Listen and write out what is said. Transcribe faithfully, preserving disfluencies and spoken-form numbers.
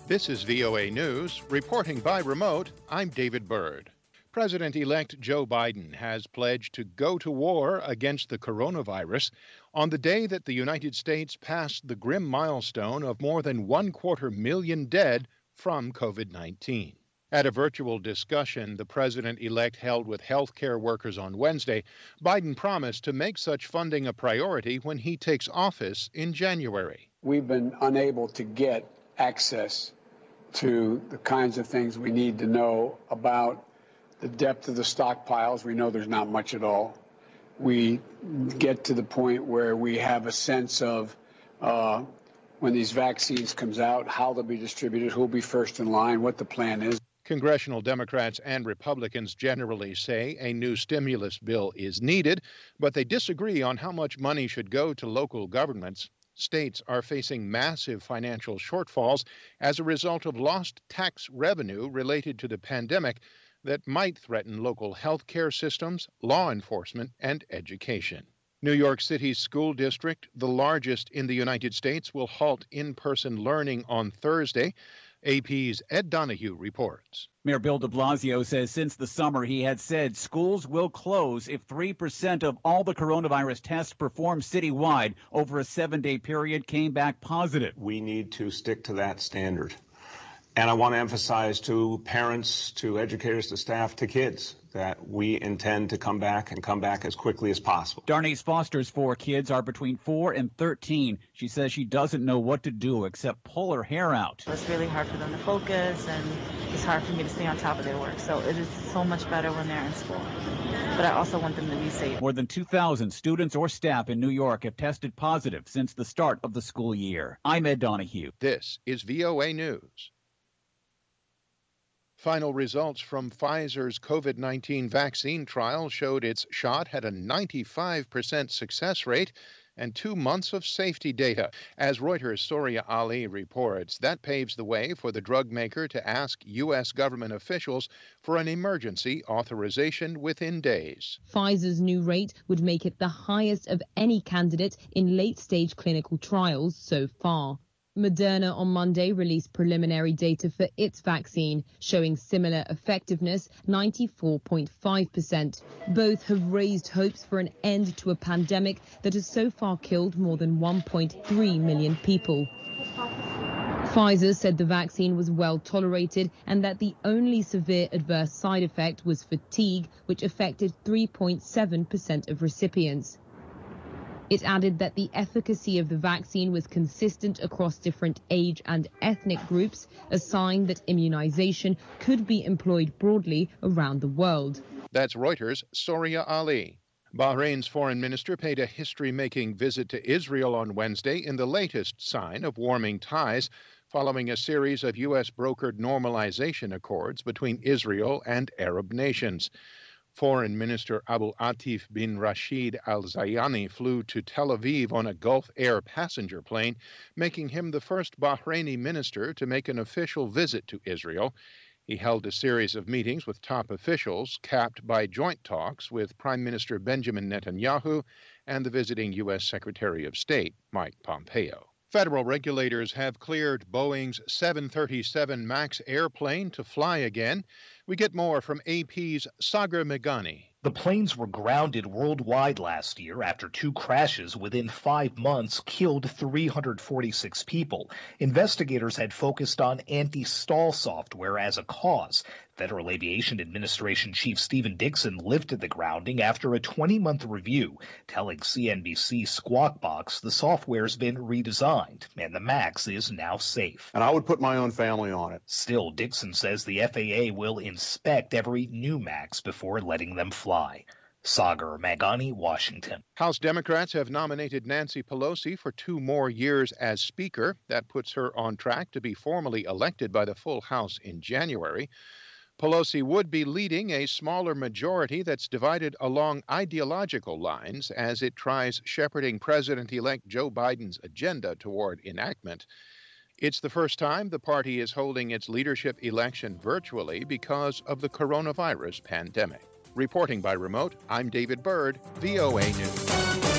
This is V O A News. Reporting by remote, I'm David Byrd. President-elect Joe Biden has pledged to go to war against the coronavirus on the day that the United States passed the grim milestone of more than one quarter million dead from COVID nineteen. At a virtual discussion the president-elect held with healthcare workers on Wednesday, Biden promised to make such funding a priority when he takes office in January. We've been unable to get access to the kinds of things we need to know about the depth of the stockpiles. We know there's not much at all. We get to the point where we have a sense of uh, when these vaccines comes out, how they'll be distributed, who'll be first in line, what the plan is. Congressional Democrats and Republicans generally say a new stimulus bill is needed, but they disagree on how much money should go to local governments. States are facing massive financial shortfalls as a result of lost tax revenue related to the pandemic that might threaten local health care systems, law enforcement, and education. New York City's school district, the largest in the United States, will halt in-person learning on Thursday. A P's Ed Donahue reports. Mayor Bill de Blasio says since the summer he had said schools will close if three percent of all the coronavirus tests performed citywide over a seven-day period came back positive. We need to stick to that standard. And I want to emphasize to parents, to educators, to staff, to kids that we intend to come back and come back as quickly as possible. Darnase Foster's four kids are between four and thirteen. She says she doesn't know what to do except pull her hair out. It's really hard for them to focus, and it's hard for me to stay on top of their work. So it is so much better when they're in school. But I also want them to be safe. More than two thousand students or staff in New York have tested positive since the start of the school year. I'm Ed Donahue. This is V O A News. Final results from Pfizer's COVID nineteen vaccine trial showed its shot had a ninety-five percent success rate and two months of safety data. As Reuters' Soria Ali reports, that paves the way for the drug maker to ask U S government officials for an emergency authorization within days. Pfizer's new rate would make it the highest of any candidate in late-stage clinical trials so far. Moderna on Monday released preliminary data for its vaccine, showing similar effectiveness, ninety-four point five percent. Both have raised hopes for an end to a pandemic that has so far killed more than one point three million people. Pfizer said the vaccine was well tolerated and that the only severe adverse side effect was fatigue, which affected three point seven percent of recipients. It added that the efficacy of the vaccine was consistent across different age and ethnic groups, a sign that immunization could be employed broadly around the world. That's Reuters' Soria Ali. Bahrain's foreign minister paid a history-making visit to Israel on Wednesday in the latest sign of warming ties, following a series of U S-brokered normalization accords between Israel and Arab nations. Foreign Minister Abdul Atif bin Rashid Al Zayani flew to Tel Aviv on a Gulf Air passenger plane, making him the first Bahraini minister to make an official visit to Israel. He held a series of meetings with top officials, capped by joint talks with Prime Minister Benjamin Netanyahu and the visiting U S Secretary of State, Mike Pompeo. Federal regulators have cleared Boeing's seven thirty-seven MAX airplane to fly again. We get more from A P's Sagar Meghani. The planes were grounded worldwide last year after two crashes within five months killed three hundred forty-six people. Investigators had focused on anti-stall software as a cause. Federal Aviation Administration Chief Stephen Dixon lifted the grounding after a twenty-month review, telling C N B C Squawk Box the software's been redesigned and the MAX is now safe. And I would put my own family on it. Still, Dixon says the F A A will inspect every new MAX before letting them fly. Sagar Meghani, Washington. House Democrats have nominated Nancy Pelosi for two more years as Speaker. That puts her on track to be formally elected by the full House in January. Pelosi would be leading a smaller majority that's divided along ideological lines as it tries shepherding President-elect Joe Biden's agenda toward enactment. It's the first time the party is holding its leadership election virtually because of the coronavirus pandemic. Reporting by remote, I'm David Byrd, V O A News.